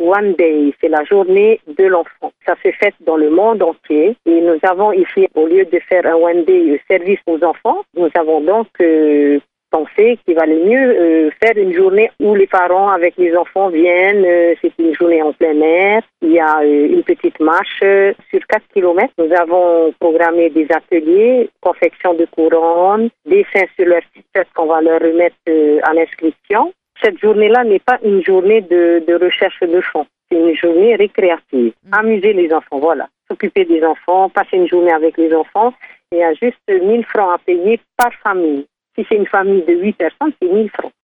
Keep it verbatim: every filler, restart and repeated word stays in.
One Day, c'est la journée de l'enfant. Ça se fait dans le monde entier et nous avons ici, au lieu de faire un One Day service aux enfants, nous avons donc euh, pensé qu'il valait mieux euh, faire une journée où les parents avec les enfants viennent. Euh, c'est une journée en plein air. Il y a euh, une petite marche euh, sur quatre kilomètres. Nous avons programmé des ateliers, confection de couronnes, dessins sur leur t-shirt qu'on va leur remettre euh, à l'inscription. Cette journée-là n'est pas une journée de, de recherche de fonds. C'est une journée récréative. Mmh. Amuser les enfants, voilà. S'occuper des enfants, passer une journée avec les enfants. Il y a juste mille francs à payer par famille. Si c'est une famille de huit personnes, c'est mille francs.